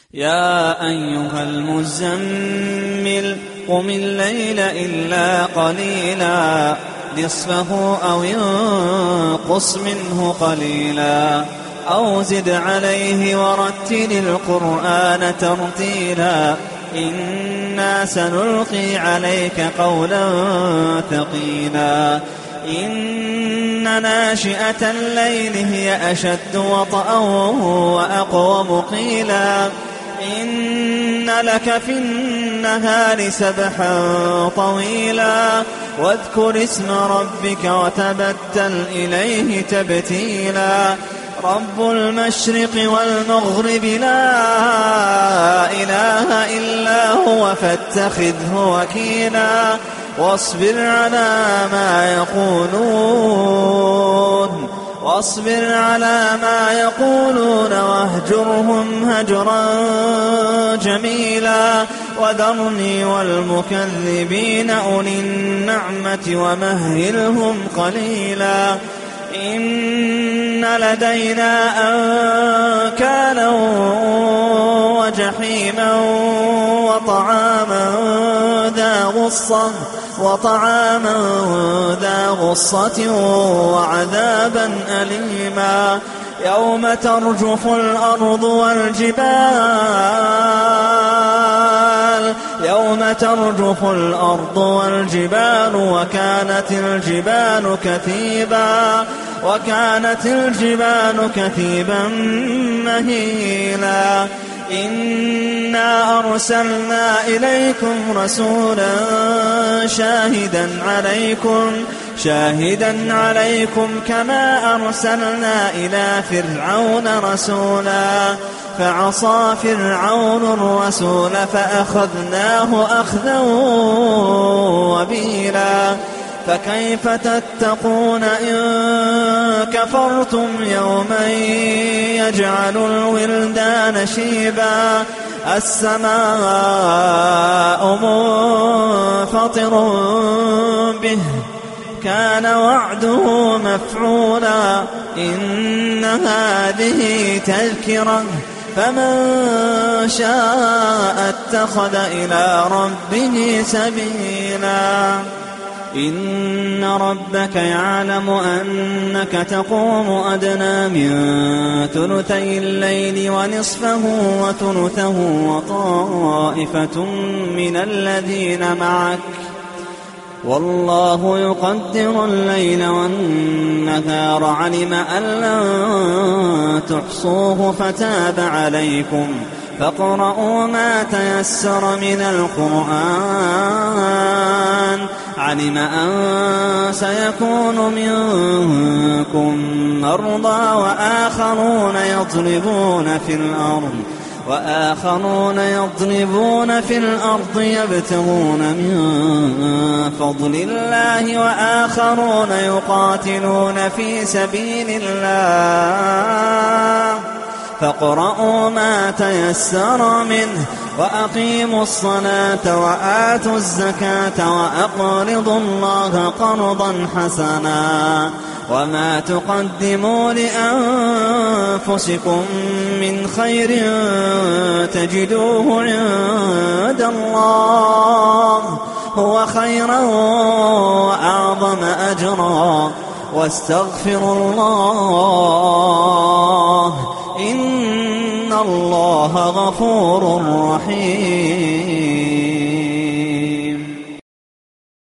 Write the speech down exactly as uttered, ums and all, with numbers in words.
يا أيها المزمل قم الليل إلا قليلا نصفه أو ينقص منه قليلا أو زد عليه ورتل القرآن ترتيلا إنا سنلقي عليك قولا ثقيلا إن ناشئة الليل هي أشد وطئا وأقوم قيلا إن لك في النهار سبحا طويلا واذكر اسم ربك وتبتل إليه تبتيلا رب المشرق والمغرب لا إله إلا هو فاتخذه وكيلا واصبر على ما يقولون واصبر على ما يقولون واهجرهم هجرا جميلا وذرني والمكذبين أولي النعمة ومهلهم قليلا إن لدينا أنكالا وجحيما وطعاما ذا غصة وطعاما ذا غصة وعذابا أليما يوم ترجف الأرض والجبال يوم ترجف الأرض والجبال وكانت الجبال كثيبا وكانت الجبال كثيبا مهيلا إنا أرسلنا إليكم رسولا شاهدا عليكم شاهدا عليكم كما أرسلنا إلى فرعون رسولا فعصى فرعون الرسول فأخذناه أخذا وبيلا فكيف تتقون إن كفرتم يوما يجعل الولدان شيبا السماء منفطر به كان وعده مفعولا إن هذه تذكرة فمن شاء اتخذ إلى ربه سبيلا إن ربك يعلم أنك تقوم أدنى من ثلثي الليل ونصفه وثلثه وطائفة من الذين معك والله يقدر الليل والنهار علم أن لن تحصوه فتاب عليكم فاقرؤوا ما تيسر من القرآن علم أن سيكون منكم مرضى وآخرون يضربون في الأرض وآخرون يضربون في الأرض يبتغون من فضل الله وآخرون يقاتلون في سبيل الله فاقرؤوا ما تيسر منه وأقيموا الصلاة وآتوا الزكاة وأقرضوا الله قرضا حسنا وما تقدموا لأنفسكم من خير تجدوه عند الله هو خيرا وأعظم أجرا واستغفروا الله إن الله غفور رحيم